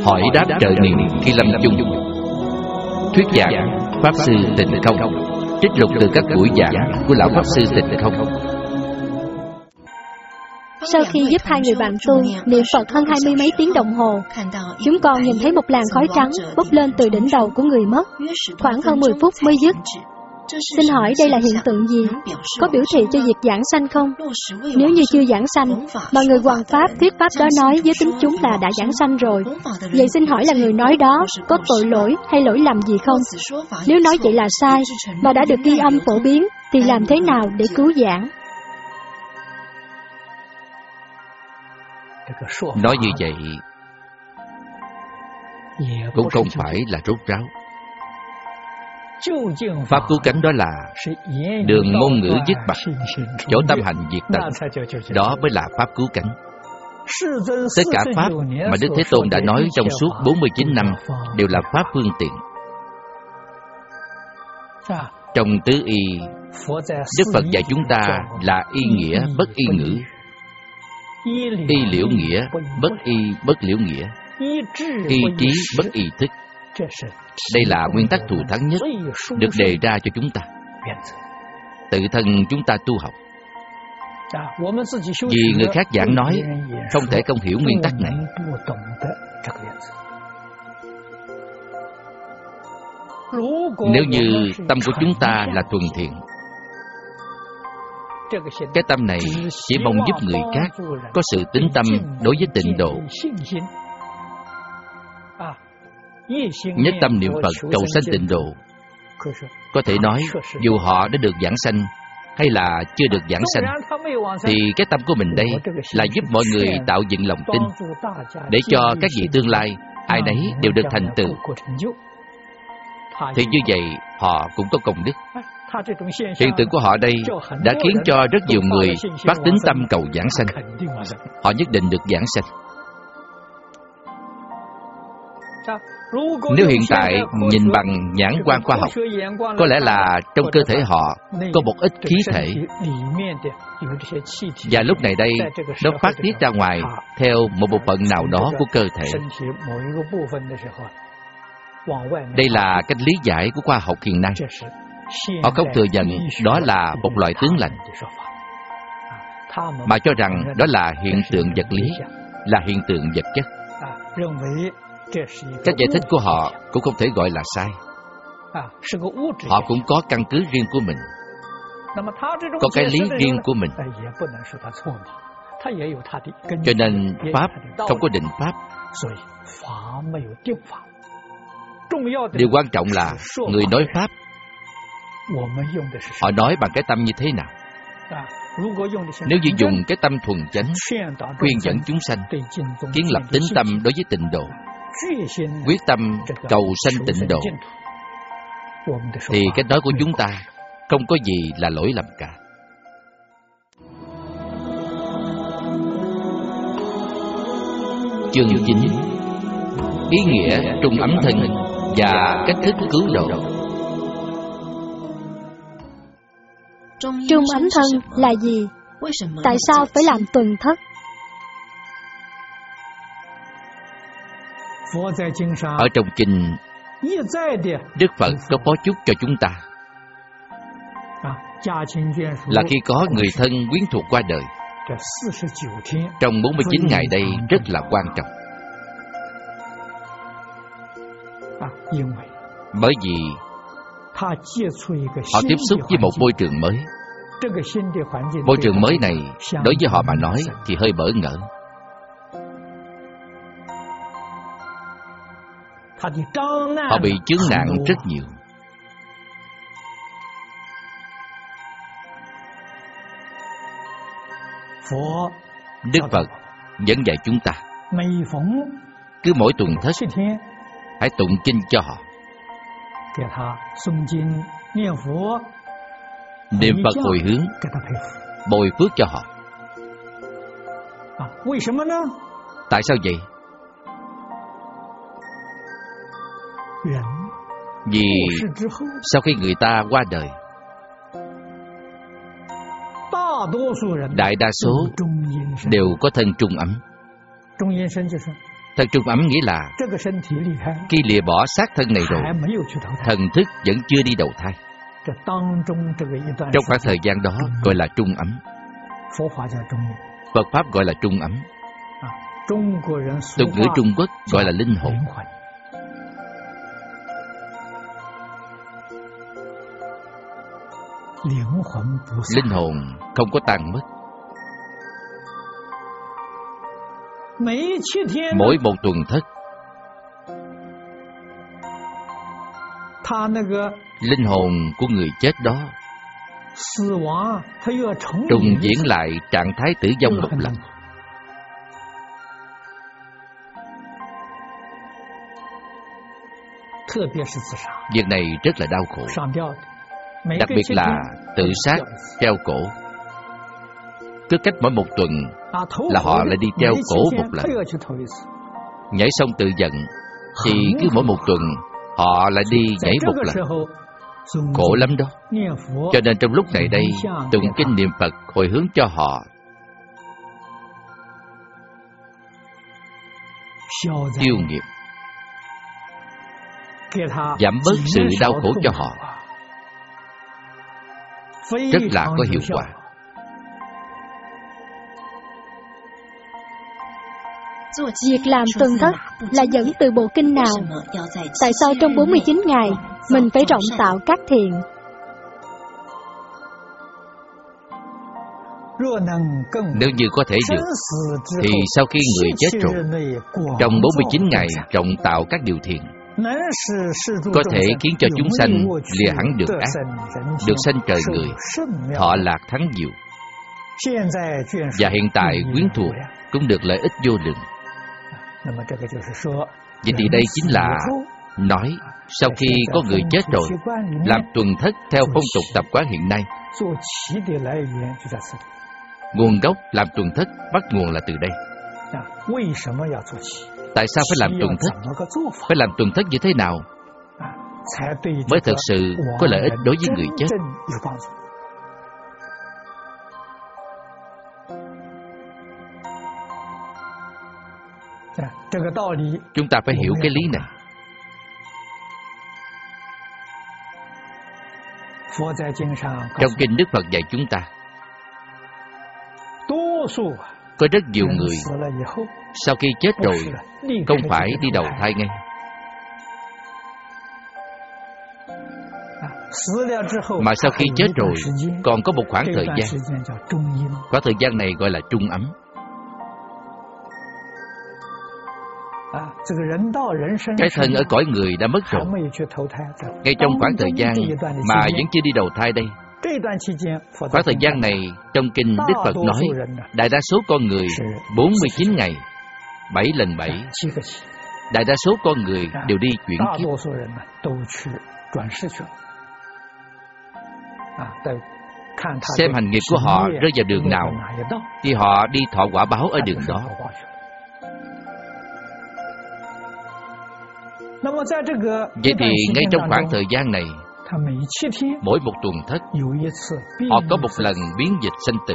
hỏi đáp trợ niệm khi lâm chung. Thuyết giảng Pháp Sư Tịnh Không, trích lục từ các buổi giảng của Lão Pháp Sư Tịnh Không. Sau khi giúp hai người bạn tu niệm Phật hơn 20 mấy tiếng đồng hồ, chúng con nhìn thấy một làn khói trắng bốc lên từ đỉnh đầu của người mất, khoảng hơn 10 phút mới dứt. Xin hỏi đây là hiện tượng gì? Có biểu thị cho việc giảng sanh không? Nếu như chưa giảng sanh, mà người hoằng pháp thuyết pháp đó nói với tính chúng là đã giảng sanh rồi, vậy xin hỏi là người nói đó có tội lỗi hay lỗi lầm gì không? Nếu nói vậy là sai, mà đã được ghi âm phổ biến, thì làm thế nào để cứu giảng? Nói như vậy cũng không phải là rốt ráo. Pháp cứu cánh đó là đường ngôn ngữ dứt bặt, chỗ tâm hành diệt tận. Đó mới là Pháp cứu cánh. Tất cả Pháp mà Đức Thế Tôn đã nói trong suốt 49 năm đều là Pháp phương tiện. Trong tứ y, Đức Phật dạy chúng ta là y nghĩa bất y ngữ, y liễu nghĩa bất y bất liễu nghĩa, y trí bất y thức. Đây là nguyên tắc thù thắng nhất được đề ra cho chúng ta. Tự thân chúng ta tu học, vì người khác giảng nói, không thể không hiểu nguyên tắc này. Nếu như tâm của chúng ta là thuần thiện, cái tâm này chỉ mong giúp người khác có sự tín tâm đối với tịnh độ, nhất tâm niệm Phật cầu sanh tịnh độ. Có thể nói dù họ đã được giảng sanh hay là chưa được giảng sanh, thì cái tâm của mình đây là giúp mọi người tạo dựng lòng tin, để cho các vị tương lai ai nấy đều được thành tựu. Thì như vậy họ cũng có công đức. Hiện tượng của họ đây đã khiến cho rất nhiều người phát tín tâm cầu giảng sanh. Họ nhất định được giảng sanh. Nếu hiện tại nhìn bằng nhãn quan khoa học, có lẽ là trong cơ thể họ có một ít khí thể, và lúc này đây nó phát tiết ra ngoài theo một bộ phận nào đó của cơ thể. Đây là cách lý giải của khoa học hiện nay. Họ không thừa nhận đó là một loại tướng lành, mà cho rằng đó là hiện tượng vật lý, là hiện tượng vật chất. Cách giải thích của họ cũng không thể gọi là sai. Họ cũng có căn cứ riêng của mình, có cái lý riêng của mình. Cho nên Pháp không có định Pháp. Điều quan trọng là người nói Pháp, họ nói bằng cái tâm như thế nào. Nếu như dùng cái tâm thuần chánh khuyên dẫn chúng sanh kiến lập tín tâm đối với tịnh độ, quyết tâm cầu sanh tịnh độ, thì cái nói của chúng ta không có gì là lỗi lầm cả. Chương 9: Ý nghĩa trung ấm thân và cách thức cứu độ. Trung ấm thân là gì? Tại sao phải làm tuần thất? Ở trong kinh, Đức Phật có bó chúc cho chúng ta là khi có người thân quyến thuộc qua đời, trong 49 ngày đây rất là quan trọng. Bởi vì họ tiếp xúc với một môi trường mới. Môi trường mới này đối với họ mà nói thì hơi bỡ ngỡ. Họ bị chướng nạn rất nhiều. Đức Phật dẫn dạy chúng ta cứ mỗi tuần thất hãy tụng kinh cho họ, niệm Phật hồi hướng, bồi phước cho họ. Tại sao vậy? Vì sau khi người ta qua đời, đại đa số đều có thân trung ấm. Thân trung ấm nghĩa là khi lìa bỏ xác thân này rồi, thần thức vẫn chưa đi đầu thai. Trong khoảng thời gian đó gọi là trung ấm. Phật Pháp gọi là trung ấm. Tục ngữ Trung Quốc gọi là linh hồn. Linh hồn không có tan mất. Mỗi một tuần thất, linh hồn của người chết đó trùng diễn lại trạng thái tử vong một lần. Việc này rất là đau khổ, đặc biệt là tự sát, treo cổ. Cứ cách mỗi một tuần là họ lại đi treo cổ một lần. Nhảy xong tự giận thì cứ mỗi một tuần họ lại đi nhảy một lần. Khổ lắm đó. Cho nên trong lúc này đây, tụng kinh niệm Phật hồi hướng cho họ, tiêu nghiệp, giảm bớt sự đau khổ cho họ, rất là có hiệu quả. Việc làm tuần thất là dẫn từ bộ kinh nào? Tại sao trong 49 ngày mình phải rộng tạo các thiện? Nếu như có thể được, thì sau khi người chết rồi, trong 49 ngày rộng tạo các điều thiện, có thể khiến cho chúng sanh lìa hẳn được ác, được sanh trời người, thọ lạc thắng diệu. Và hiện tại quyến thuộc cũng được lợi ích vô lượng. Vậy thì đây chính là nói sau khi có người chết rồi, làm tuần thất theo phong tục tập quán hiện nay. Nguồn gốc làm tuần thất bắt nguồn là từ đây. Tại sao phải làm tuần thất? Phải làm tuần thất như thế nào mới thực sự có lợi ích đối với người chết? Chúng ta phải hiểu cái lý này. Trong kinh Đức Phật dạy chúng ta, có rất nhiều người sau khi chết rồi không phải đi đầu thai ngay, mà sau khi chết rồi còn có một khoảng thời gian. Khoảng thời gian này gọi là trung ấm. Cái thân ở cõi người đã mất rồi. Ngay trong khoảng thời gian mà vẫn chưa đi đầu thai đây, khoảng thời gian này trong kinh Đức Phật nói, đại đa số con người 49 ngày 7 lần 7. Đại đa số con người đều đi chuyển kiếp. Xem hành nghiệp của họ rơi vào đường nào thì họ đi thọ quả báo ở đường đó. Vậy thì ngay trong khoảng thời gian này, mỗi một tuần thất, họ có một lần biến dịch sanh tử.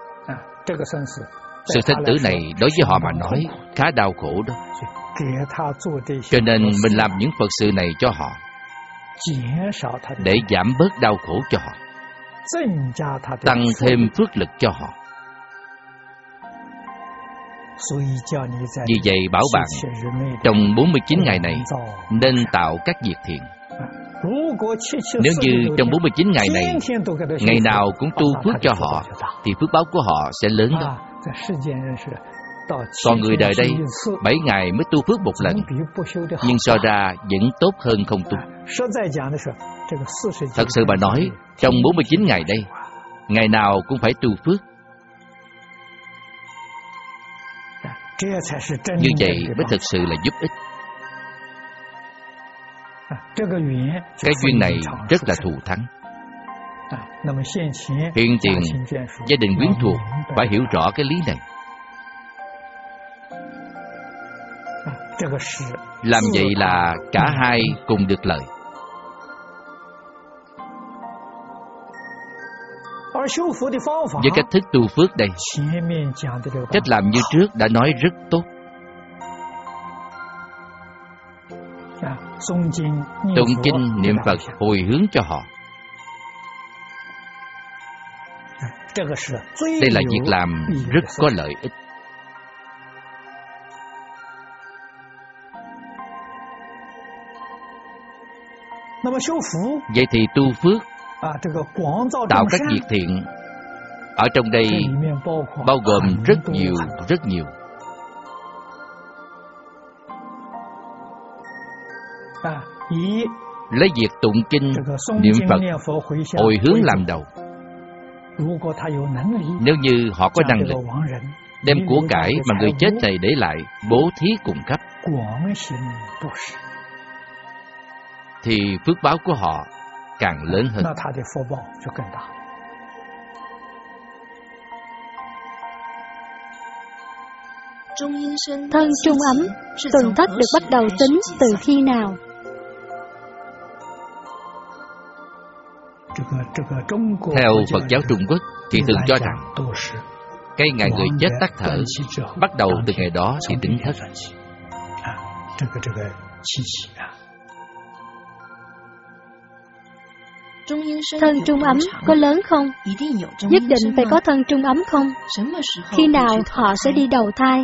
Sự sanh tử này đối với họ mà nói khá đau khổ đó. Cho nên mình làm những Phật sự này cho họ, để giảm bớt đau khổ cho họ, tăng thêm phước lực cho họ. Vì vậy bảo bạn, trong 49 ngày này nên tạo các việc thiện. Nếu như trong 49 ngày này, ngày nào cũng tu phước cho họ, thì phước báo của họ sẽ lớn đó. Còn người đời đây 7 ngày mới tu phước một lần, nhưng so ra vẫn tốt hơn không tu. Thật sự mà nói, trong 49 ngày đây, ngày nào cũng phải tu phước. Như vậy mới thực sự là giúp ích. Cái duyên này rất là thù thắng. Hiện tiền, gia đình quyến thuộc phải hiểu rõ cái lý này. Làm vậy là cả hai cùng được lợi. Với cách thức tu phước đây, cách làm như trước đã nói rất tốt. Tụng kinh niệm Phật hồi hướng cho họ. Đây là việc làm rất có lợi ích. Vậy thì tu phước, tạo các việc thiện, ở trong đây bao gồm rất nhiều. Lấy việc tụng kinh, niệm Phật, hồi hướng làm đầu. Nếu như họ có năng lực, đem của cải mà người chết này để lại bố thí cùng cấp, thì phước báo của họ càng lớn hơn. Thân trung ấm, tuần thất được bắt đầu tính từ khi nào? Theo Phật giáo Trung Quốc thì thường cho rằng cái ngày người chết tắt thở, bắt đầu từ ngày đó thì tính thất. Thân trung ấm có lớn không? Nhất định phải có thân trung ấm không? Khi nào họ sẽ đi đầu thai?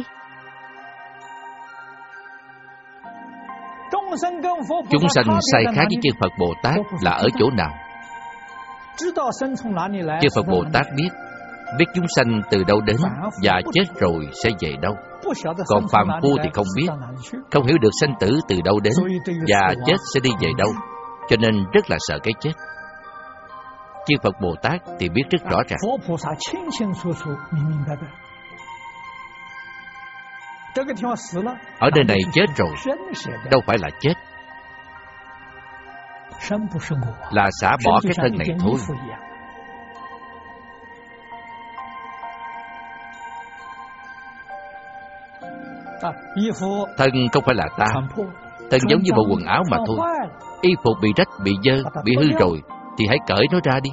Chúng sanh sai khác với chư Phật Bồ Tát là ở chỗ nào? Chư Phật Bồ Tát biết chúng sanh từ đâu đến và chết rồi sẽ về đâu. Còn phàm phu thì không biết, không hiểu được sanh tử từ đâu đến và chết sẽ đi về đâu, cho nên rất là sợ cái chết. Chư Phật Bồ Tát thì biết rất rõ ràng. Ở nơi này chết rồi, đâu phải là chết, là xả bỏ cái thân này thôi. Thân không phải là ta, thân giống như bộ quần áo mà thôi. Y phục bị rách, bị dơ, bị hư rồi thì hãy cởi nó ra đi.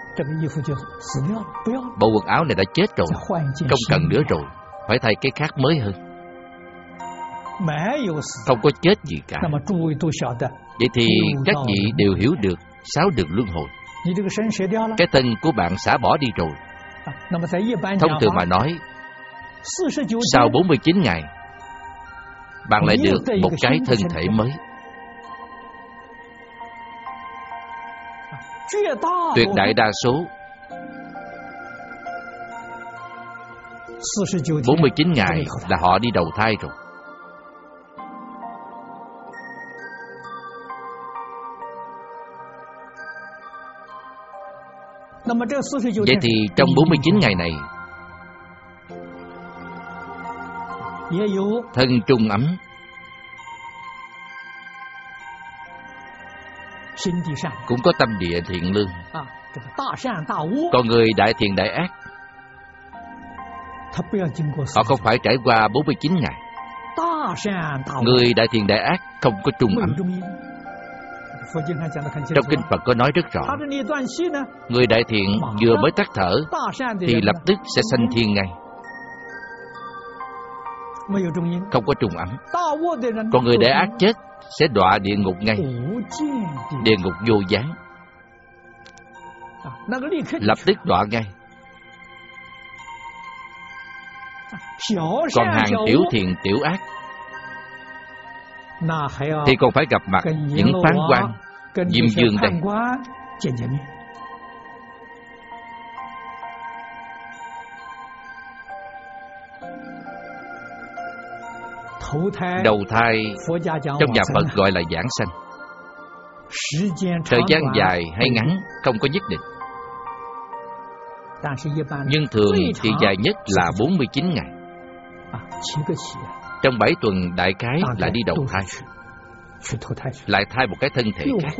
Bộ quần áo này đã chết rồi, không cần nữa rồi, phải thay cái khác mới hơn. Không có chết gì cả. Vậy thì các vị đều hiểu được 6 đường luân hồi. Cái thân của bạn xả bỏ đi rồi. Thông thường mà nói, sau 49 ngày bạn lại được một cái thân thể mới. Tuyệt đại đa số 49 ngày là họ đi đầu thai rồi. Vậy thì trong 49 ngày này, thân trung ấm, cũng có tâm địa thiện lương. Còn người đại thiện đại ác, họ không phải trải qua 49 ngày. Người đại thiện đại ác không có trung ấm. Trong kinh Phật có nói rất rõ, người đại thiện vừa mới tắt thở thì lập tức sẽ sanh thiên ngay, không có trung ấm. Còn người đại ác chết sẽ đọa địa ngục ngay, địa ngục vô gián, lập tức đọa ngay. Còn hàng tiểu thiện tiểu ác thì còn phải gặp mặt những phán quan, Diêm Vương đây. Đầu thai trong nhà Phật gọi là giảng sanh. Thời gian dài hay ngắn không có nhất định, nhưng thường thì dài nhất là 49 ngày. Trong 7 tuần đại khái là đi đầu thai, lại thai một cái thân thể khác.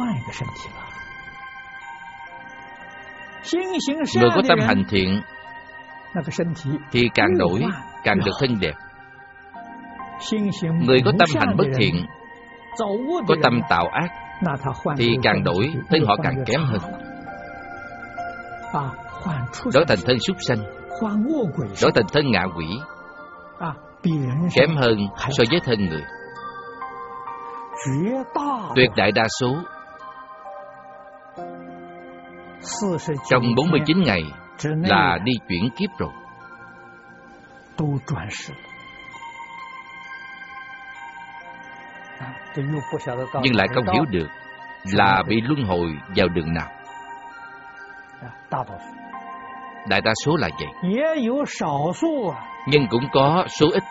Người có tâm hành thiện thì càng đổi càng được thân đẹp. Người có tâm hành bất thiện, có tâm tạo ác thì càng đổi thân họ càng kém hơn, đổi thành thân súc sanh, đổi thành thân ngạ quỷ, kém hơn so với thân người. Tuyệt đại đa số trong 49 ngày là đi chuyển kiếp rồi. Nhưng lại không hiểu được là bị luân hồi vào đường nào. Đại đa số là vậy. Nhưng cũng có số ít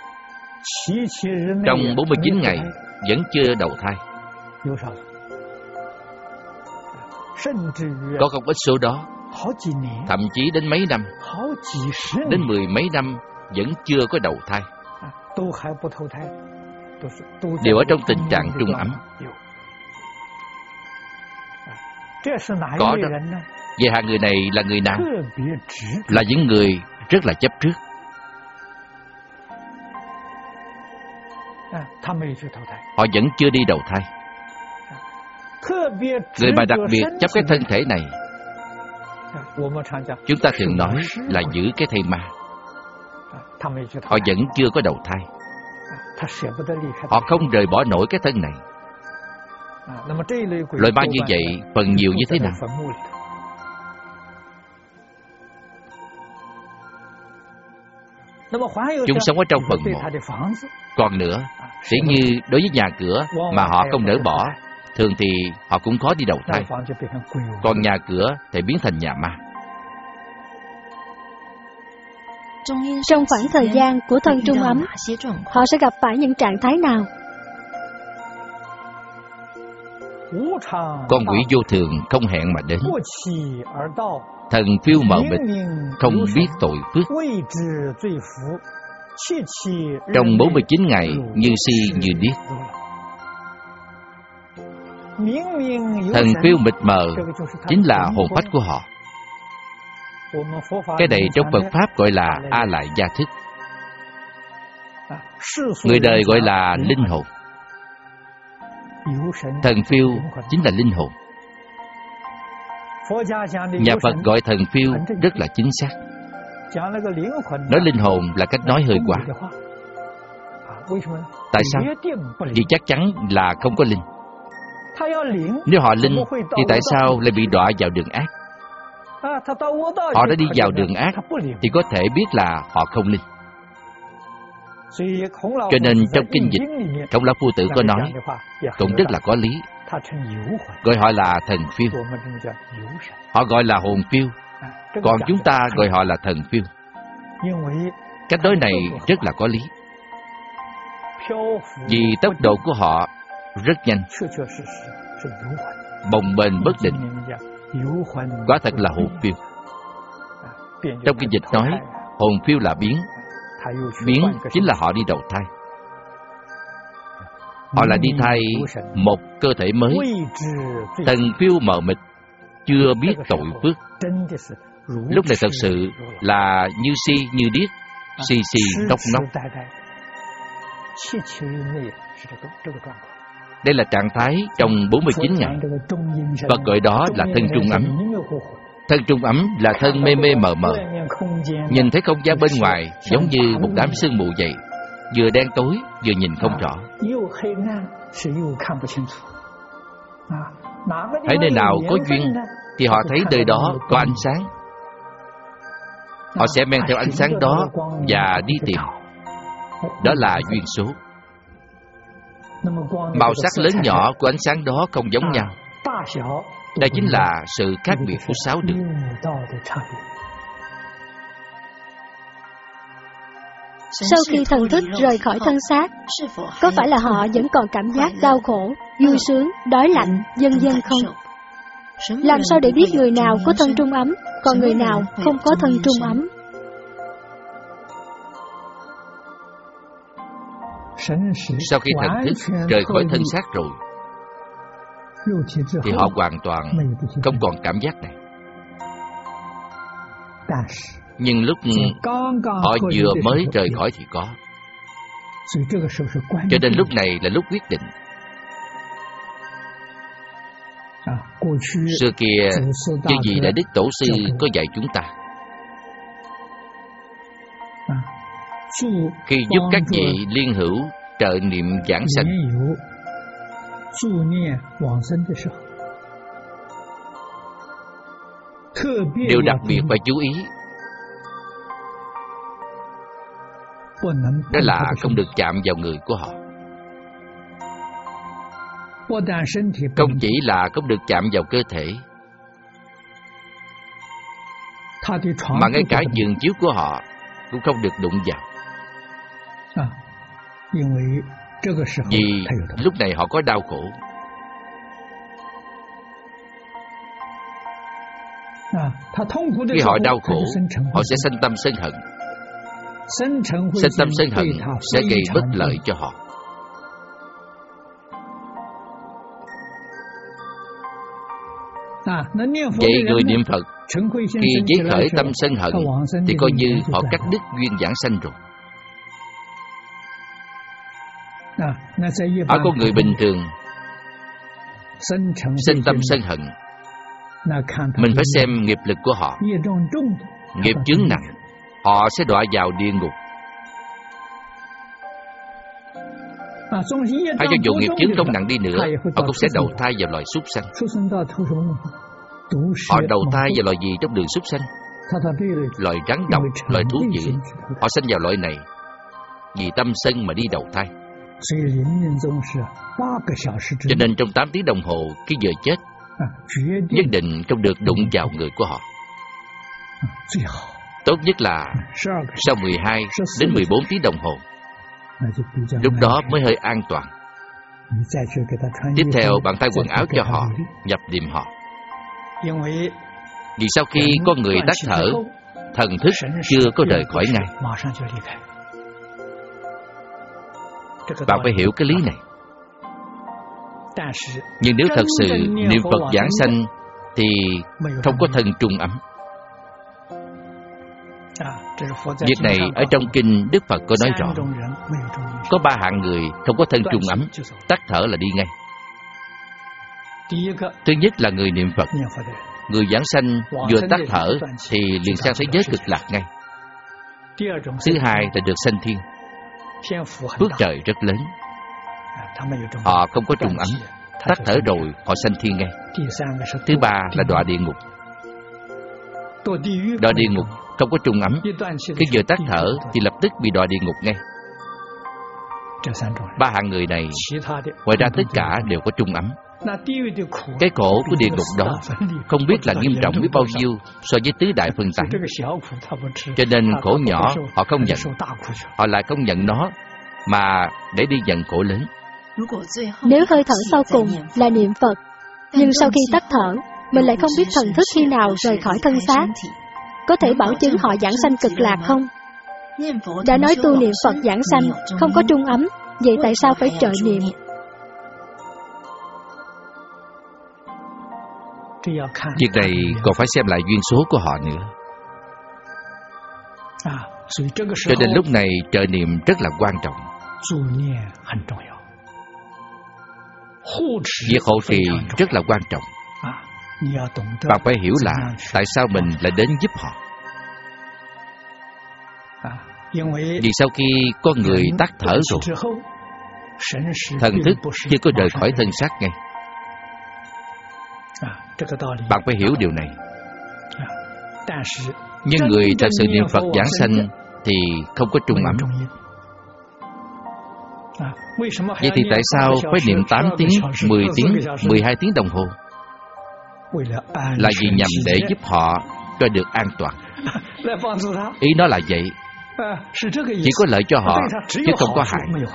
trong 49 ngày vẫn chưa đầu thai. Có không ít số đó, thậm chí đến mấy năm, đến 10 mấy năm vẫn chưa có đầu thai, đều ở trong tình trạng trung ấm. Có đó. Vậy hạng người này là người nào? Là những người rất là chấp trước. Họ vẫn chưa đi đầu thai. Người mà đặc biệt chấp cái thân thể này, chúng ta thường nói là giữ cái thây ma. Họ vẫn chưa có đầu thai. Họ không rời bỏ nổi cái thân này. Loại ma như vậy phần nhiều như thế nào? Chúng sống ở trong phần mộ. Còn nữa, sẽ như đối với nhà cửa mà họ không nỡ bỏ, thường thì họ cũng khó đi đầu thai. Còn nhà cửa thì biến thành nhà ma. Trong khoảng thời gian của thân trung ấm, họ sẽ gặp phải những trạng thái nào? Con quỷ vô thường không hẹn mà đến. Thần phiêu mờ mịt, không biết tội phước. Trong 49 ngày như si như điếc. Thần phiêu mịt mờ chính là hồn phách của họ. Cái này trong Phật Pháp gọi là A Lại Gia Thức. Người đời gọi là linh hồn. Thần phiêu chính là linh hồn. Nhà Phật gọi thần phiêu rất là chính xác. Nói linh hồn là cách nói hơi quá. Tại sao? Vì chắc chắn là không có linh. Nếu họ linh thì tại sao lại bị đọa vào đường ác? Họ đã đi vào đường ác thì có thể biết là họ không linh. Cho nên trong kinh dịch, Khổng Lão Phu Tử có nói cũng rất là có lý. Gọi họ là thần phiêu. Họ gọi là hồn phiêu. Còn chúng ta gọi họ là thần phiêu. Cách nói này rất là có lý. Vì tốc độ của họ rất nhanh, bồng bềnh bất định. Quả thật là hồn phiêu. Trong kinh dịch nói hồn phiêu là biến. Biến chính là họ đi đầu thai. Họ là đi thay một cơ thể mới. Thần phiêu mờ mịt, chưa biết tội phước. Lúc này thật sự là như si như điếc, si si nốc nốc. Đây là trạng thái trong 49 ngày. Phật gọi đó là thân trung ấm. Thân trung ấm là thân mê mê mờ mờ, nhìn thấy không gian bên ngoài giống như một đám sương mù vậy, vừa đen tối vừa nhìn không rõ. Thấy nơi nào có duyên thì họ thấy nơi đó có ánh sáng. Họ sẽ men theo ánh sáng đó và đi tìm. Đó là duyên số. Màu sắc lớn nhỏ của ánh sáng đó không giống nhau. Đây chính là sự khác biệt của 6 đường. Sau khi thần thức rời khỏi thân xác, có phải là họ vẫn còn cảm giác đau khổ, vui sướng, đói lạnh, vân vân không? Làm sao để biết người nào có thân trung ấm, còn người nào không có thân trung ấm? Sau khi thần thức rời khỏi thân xác rồi thì họ hoàn toàn không còn cảm giác này. Nhưng lúc họ vừa mới rời khỏi thì có. Cho nên lúc này là lúc quyết định. Xưa kia, chư vị Đại Đức Tổ Sư có dạy chúng ta, khi giúp các vị liên hữu trợ niệm giảng sanh, Điều đặc biệt phải chú ý đó là không được chạm vào người của họ. Không chỉ là không được chạm vào cơ thể, mà ngay cả giường chiếu của họ cũng không được đụng vào. Vì lúc này họ có đau khổ. Khi họ đau khổ, họ sẽ sanh tâm sân hận. Sanh tâm sân hận sẽ gây bất lợi cho họ. Vậy người niệm Phật khi giấy khởi tâm sân hận thì coi như họ cắt đứt duyên giảng sanh rồi. Ở con người bình thường sanh tâm sân hận, mình phải xem nghiệp lực của họ. Nghiệp chướng nặng, họ sẽ đọa vào địa ngục. Hay cho dù nghiệp chướng không nặng đi nữa, họ cũng sẽ đầu thai vào loài súc sanh. Họ đầu thai vào loài gì trong đường súc sanh? Loài rắn độc, loài thú dữ. Họ sanh vào loại này vì tâm sân mà đi đầu thai. Cho nên trong 8 tiếng đồng hồ khi vừa chết, nhất định không được đụng vào người của họ. Tốt nhất là sau 12 đến 14 tiếng đồng hồ. Lúc đó mới hơi an toàn. Tiếp theo bạn thay quần áo cho họ, nhập niệm họ. Vì sau khi con người tắt thở, thần thức chưa có rời khỏi ngay. Bạn phải hiểu cái lý này. Nhưng nếu thật sự niệm Phật giảng sanh thì không có thân trung ấm. Việc này ở trong kinh Đức Phật có nói rõ. Có 3 hạng người không có thân trung ấm, tắt thở là đi ngay. Thứ nhất là người niệm Phật. Người giảng sanh vừa tắt thở thì liền sang thế giới cực lạc ngay. Thứ hai là được sanh thiên. Phước trời rất lớn. Họ không có trung ấm, tắt thở rồi họ sanh thiên ngay. Thứ ba là đọa địa ngục. Đọa địa ngục không có trung ấm, khi vừa tắt thở thì lập tức bị đọa địa ngục ngay. 3 hạng người này, ngoài ra tất cả đều có trung ấm. Cái khổ của địa ngục đó không biết là nghiêm trọng biết bao nhiêu so với tứ đại phân tán. Cho nên khổ nhỏ họ không nhận, họ lại không nhận nó mà để đi nhận khổ lớn. Nếu hơi thở sau cùng là niệm Phật, nhưng sau khi tắt thở, mình lại không biết thần thức khi nào rời khỏi thân xác, có thể bảo chứng họ giảng sanh cực lạc không? Đã nói tu niệm Phật giảng sanh không có trung ấm, vậy tại sao phải trợ niệm? Việc này còn phải xem lại duyên số của họ nữa. Cho nên lúc này trợ niệm rất là quan trọng. Việc hộ trì rất là quan trọng. Bạn phải hiểu là tại sao mình lại đến giúp họ. Vì sau khi con người tắt thở rồi, thần thức chưa có rời khỏi thân xác ngay. Bạn phải hiểu điều này. Nhưng người thật sự niệm Phật giảng sanh thì không có trung ấm. Vậy thì tại sao phải niệm 8 tiếng, 10 tiếng, 12 tiếng đồng hồ? Là vì nhằm để giúp họ cho được an toàn. Ý nó là vậy. Chỉ có lợi cho họ, chứ không có hại.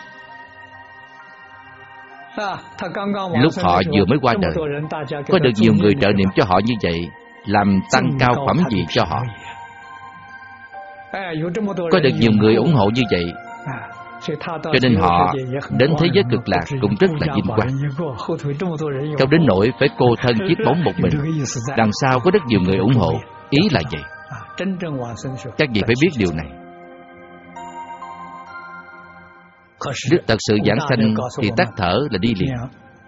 Lúc họ vừa mới qua đời, có được nhiều người trợ niệm cho họ như vậy, làm tăng cao phẩm vị cho họ. Có được nhiều người ủng hộ như vậy, cho nên họ đến thế giới cực lạc cũng rất là vinh quang. Không đến nỗi phải cô thân chiếc bóng một mình. Đằng sau có rất nhiều người ủng hộ. Ý là vậy. Các vị phải biết điều này. Đức thật sự giảng sanh thì tắt thở là đi liền.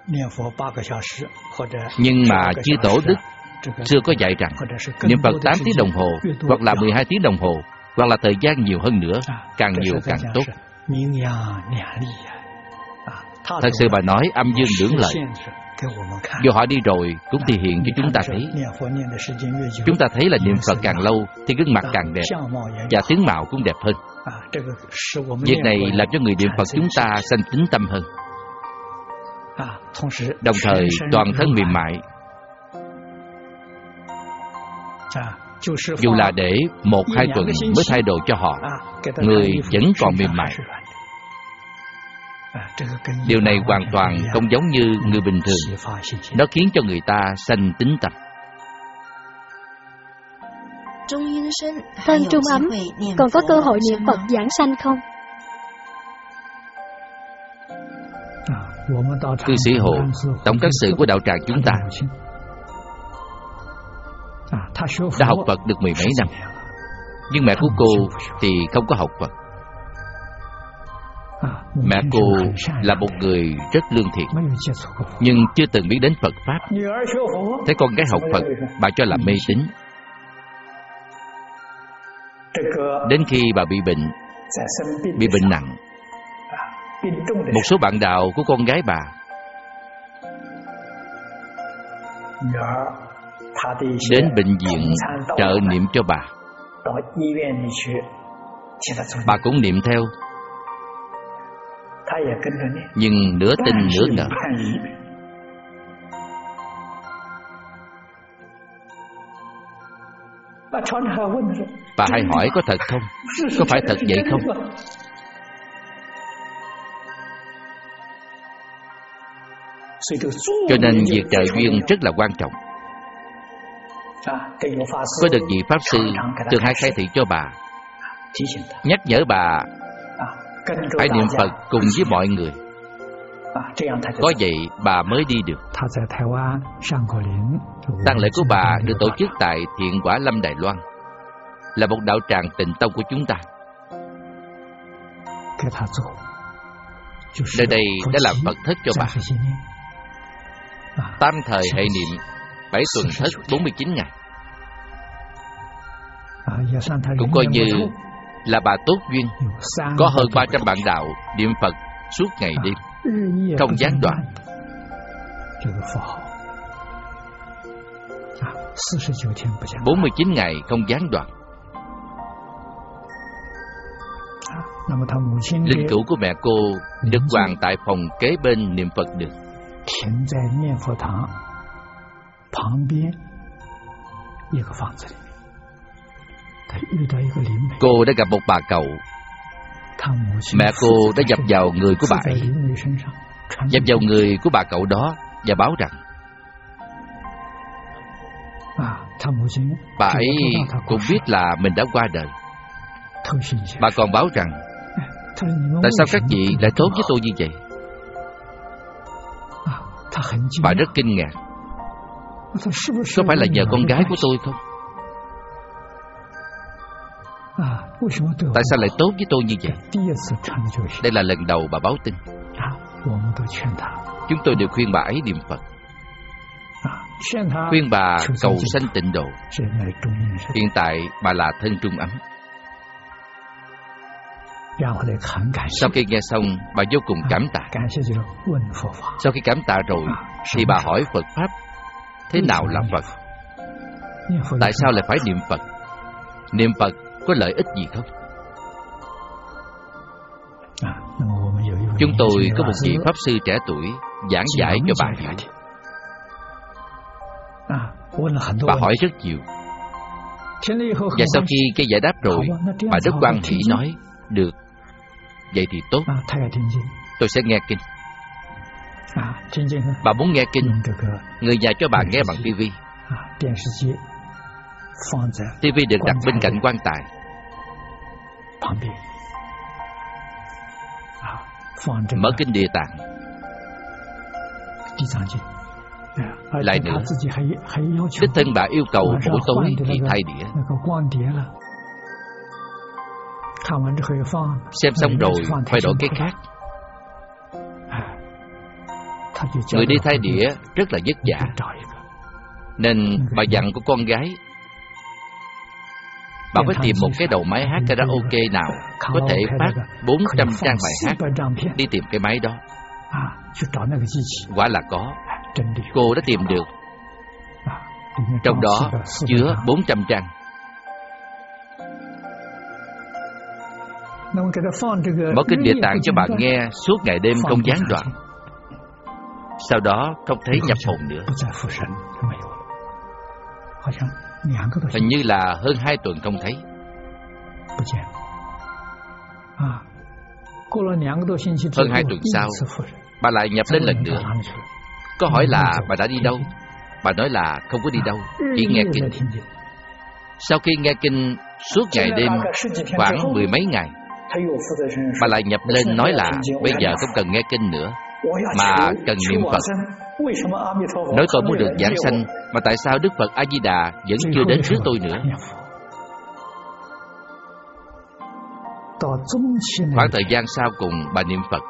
Nhưng mà chư tổ đức xưa có dạy rằng niệm Phật 8 tiếng đồng hồ, hoặc là 12 tiếng đồng hồ, hoặc là thời gian nhiều hơn nữa, càng nhiều càng tốt. Thật sự bà nói âm dương lưỡng lợi. Dù họ đi rồi cũng thể hiện cho chúng ta thấy. Chúng ta thấy là niệm Phật càng lâu thì gương mặt càng đẹp và tướng mạo cũng đẹp hơn. Việc này làm cho người niệm Phật chúng ta sanh tín tâm hơn. Đồng thời toàn thân mềm mại. Dù là để 1-2 tuần mới thay đồ cho họ, người vẫn còn mềm mại. Điều này hoàn toàn không giống như người bình thường. Nó khiến cho người ta sanh tín tâm. Thân Trung Ấm còn có cơ hội niệm Phật giảng sanh không? Cư sĩ Hộ, tổng cán sự của đạo tràng chúng ta, đã học Phật được 10 mấy năm. Nhưng mẹ của cô thì không có học Phật. Mẹ cô là một người rất lương thiện, nhưng chưa từng biết đến Phật Pháp. Thấy con gái học Phật, bà cho là mê tín. Đến khi bà bị bệnh nặng, một số bạn đạo của con gái bà đến bệnh viện trợ niệm cho bà. Bà cũng niệm theo, nhưng nửa tin nửa ngờ. Bà hay hỏi có thật không? Có phải thật vậy không? Cho nên việc trợ duyên rất là quan trọng. Có được vị Pháp Sư thường hay khai thị cho bà, nhắc nhở bà phải niệm Phật cùng với mọi người. Có vậy bà mới đi được. Tang lễ của bà được tổ chức tại Thiện Quả Lâm Đài Loan, là một đạo tràng Tịnh Tông của chúng ta. Nơi đây đã làm Phật thất cho bà. 8 thời hệ niệm, 7 tuần thất 49 ngày. Cũng coi như là bà tốt duyên, có hơn 300 bạn đạo niệm Phật suốt ngày đêm, không gián đoạn. 49 ngày không gián đoạn. Linh cữu của mẹ cô được hoàng tại phòng kế bên niệm Phật đường. Cô đã gặp một bà cậu. Mẹ cô đã nhập vào người của bà ấy, nhập vào người của bà cậu đó và báo rằng bà ấy cũng biết là mình đã qua đời. Bà còn báo rằng tại sao các vị lại tốt với tôi như vậy? Bà rất kinh ngạc. Có phải là nhờ con gái của tôi không? Tại sao lại tốt với tôi như vậy? Đây là lần đầu bà báo tin. Chúng tôi đều khuyên bà ấy niệm Phật, khuyên bà cầu sanh tịnh độ. Hiện tại bà là thân Trung Ấm. Sau khi nghe xong, bà vô cùng cảm tạ. Sau khi cảm tạ rồi thì bà hỏi Phật Pháp thế nào là Phật? Tại sao lại phải niệm Phật? Niệm Phật có lợi ích gì không? Chúng tôi có một vị Pháp Sư trẻ tuổi giảng giải cho bà hiểu. Bà hỏi rất nhiều, và sau khi cái giải đáp rồi, bà rất hoan hỉ nói: được, vậy thì tốt, tôi sẽ nghe kinh. Bà muốn nghe kinh, người nhà cho bà nghe bằng tivi. Tivi được đặt bên cạnh quan tài. Mở kinh Địa Tạng. Lại nữa, đích thân bà yêu cầu buổi tối thì thay đĩa. Xem xong rồi phải đổi cái khác. Người đi thay đĩa rất là vất vả, nên bà dặn của con gái bà phải tìm một cái đầu máy hát karaoke nào có thể phát 400 trang bài hát, đi tìm cái máy đó. Quả là có. Cô đã tìm được. Trong đó chứa 400 trang. Mở kinh Địa Tạng cho bạn nghe suốt ngày đêm không gián đoạn. Sau đó không thấy nhập hồn nữa. Hình như là hơn 2 tuần không thấy. Hơn 2 tuần sau, bà lại nhập lên lần nữa. Có hỏi là bà đã đi đâu? Bà nói là không có đi đâu, chỉ nghe kinh. Sau khi nghe kinh suốt ngày đêm khoảng 10 mấy ngày, bà lại nhập lên nói là bây giờ không cần nghe kinh nữa, mà cần niệm Phật. Nói tôi muốn được giảng sanh, mà tại sao Đức Phật A-di-đà vẫn chưa đến trước tôi nữa? Khoảng thời gian sau cùng bà niệm Phật.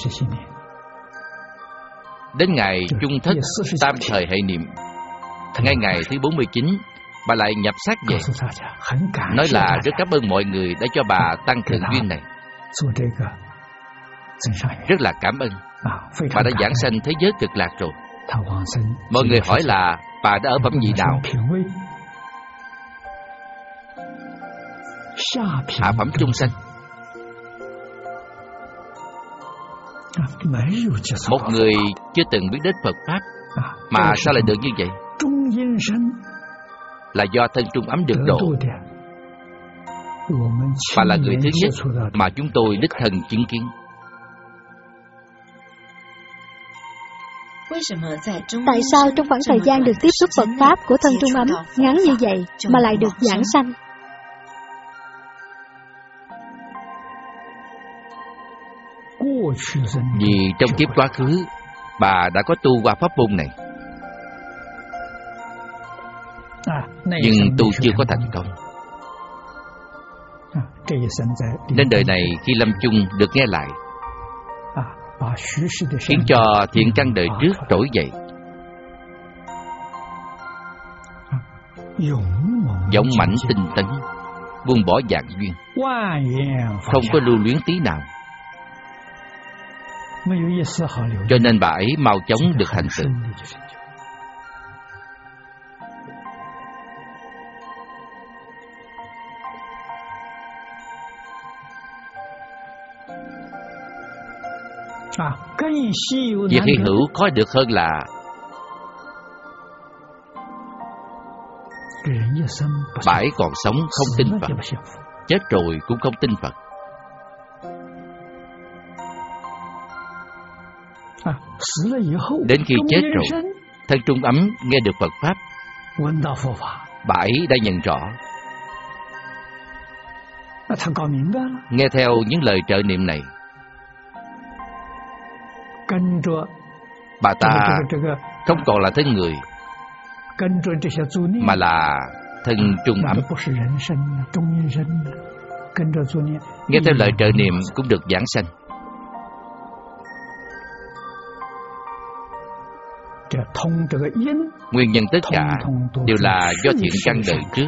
Đến ngày Trung Thất Tam Thời Hệ Niệm, ngay ngày thứ 49, bà lại nhập xác về. Nói là rất cảm ơn mọi người đã cho bà tăng thượng duyên này. Rất là cảm ơn. Bà đã giảng sanh thế giới cực lạc rồi. Mọi người hỏi là bà đã ở phẩm vị nào? Hạ phẩm chung sanh. Một người chưa từng biết đến Phật Pháp mà sao lại được như vậy? Là do thân trung ấm được độ. Bà là người thứ nhất mà chúng tôi đích thân chứng kiến. Tại sao trong khoảng thời gian được tiếp xúc Phật Pháp của thân trung ấm ngắn như vậy mà lại được giảng sanh? Vì trong kiếp quá khứ, bà đã có tu qua pháp môn này, nhưng tu chưa có thành công. Nên đời này khi lâm chung được nghe lại, khiến cho thiện căn đời trước trỗi dậy, dũng mãnh tinh tấn, buông bỏ vạn duyên, không có lưu luyến tí nào. Cho nên bà ấy mau chóng được thành tựu. Việc hy hữu khó được hơn là bà ấy còn sống không tin Phật, chết rồi cũng không tin Phật. Đến khi chết rồi, thân trung ấm nghe được Phật Pháp, bà ấy đã nhận rõ, nghe theo những lời trợ niệm này, bà ta không còn là thân người, mà là thân trung ấm. Nghe theo lời trợ niệm cũng được giảng sanh. Nguyên nhân tất cả đều là do thiện căn đời trước,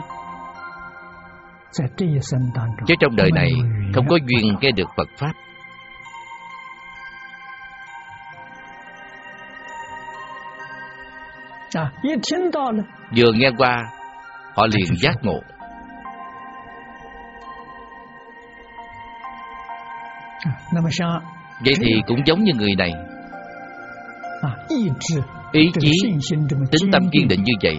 chứ trong đời này không có duyên nghe được Phật Pháp. Vừa nghe qua, họ liền giác ngộ. Vậy thì cũng giống như người này, ý chí, tính tâm kiên định như vậy,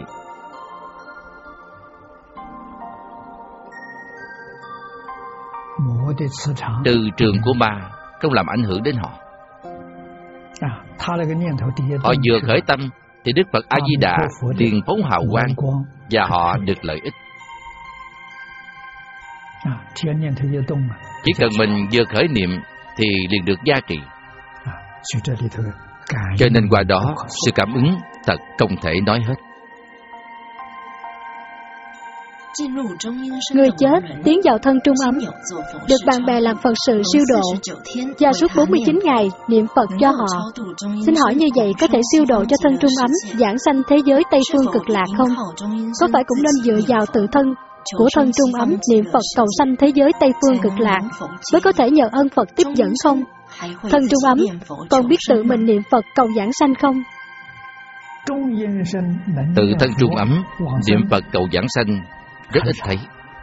từ trường của ma không làm ảnh hưởng đến họ. Họ vừa khởi tâm thì Đức Phật A-di-đà liền phóng hào quang và họ được lợi ích. Chỉ cần mình vừa khởi niệm thì liền được gia trì. Cho nên qua đó sự cảm ứng thật không thể nói hết. Người chết tiến vào thân trung ấm, được bạn bè làm Phật sự siêu độ, và suốt 49 ngày niệm Phật cho họ. Xin hỏi như vậy có thể siêu độ cho thân trung ấm giảng sanh thế giới Tây Phương Cực Lạc không? Có phải cũng nên dựa vào tự thân của thân trung ấm niệm Phật cầu sanh thế giới Tây Phương Cực Lạc, mới có thể nhờ ơn Phật tiếp dẫn không? Thân trung ấm còn biết tự mình niệm Phật cầu giảng sanh không? Tự thân trung ấm niệm Phật cầu giảng sanh rất ít thấy.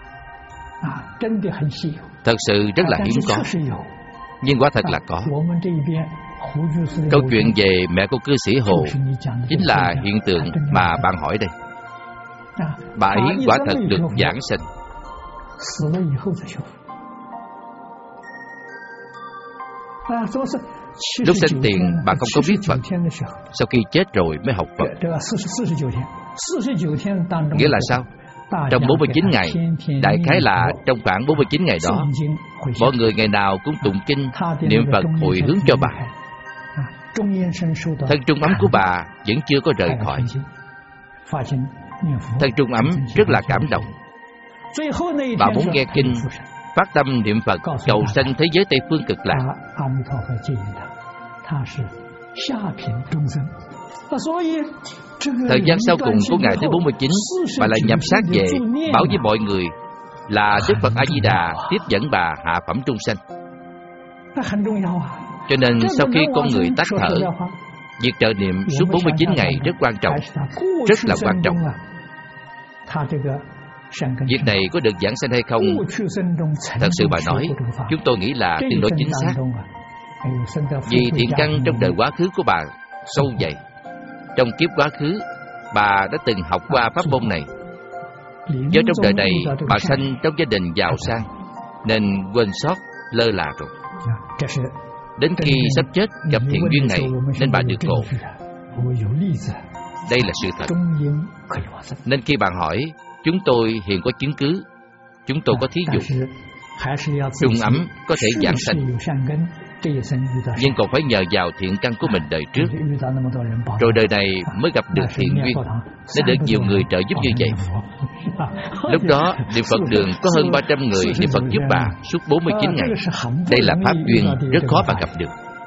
Thật sự rất là hiếm có. Nhưng quả thật là có. Câu chuyện về mẹ của cư sĩ Hồ chính là hiện tượng mà bạn hỏi đây. Bà ấy quả thật được giảng sanh. Lúc sinh tiền bà không có biết Phật, sau khi chết rồi mới học Phật. Nghĩa là sao? Trong 49 ngày, đại khái là trong khoảng 49 ngày đó, mọi người ngày nào cũng tụng kinh, niệm Phật hồi hướng cho bà. Thân trung ấm của bà vẫn chưa có rời khỏi. Thân trung ấm rất là cảm động. Bà muốn nghe kinh, phát tâm niệm Phật cầu sanh thế giới Tây Phương Cực Lạc. Thời gian sau cùng của ngày thứ 49, bà lại nhập xác về, bảo với mọi người là Đức Phật A Di Đà tiếp dẫn bà hạ phẩm trung sanh. Cho nên sau khi con người tắt thở, việc trợ niệm suốt 49 ngày rất quan trọng, rất là quan trọng. Việc này có được giảng sanh hay không? Thật sự bà nói, chúng tôi nghĩ là tương đối chính xác. Vì thiện căn trong đời quá khứ của bà sâu dày. Trong kiếp quá khứ, bà đã từng học qua pháp môn này. Do trong đời này, bà sanh trong gia đình giàu sang, nên quên sót, lơ là rồi. Đến khi sắp chết gặp thiện duyên này, nên bà được ngộ. Đây là sự thật. Nên khi bạn hỏi, chúng tôi hiện có chứng cứ, chúng tôi có thí dụ. Trung ấm có thể giảng sanh, nhưng còn phải nhờ vào thiện căn của mình đời trước, rồi đời này mới gặp được thiện duyên, nên được nhiều người trợ giúp như vậy. Lúc đó niệm Phật đường có hơn 300 người niệm Phật giúp bà suốt 49 ngày. Đây là pháp duyên rất khó mà gặp được.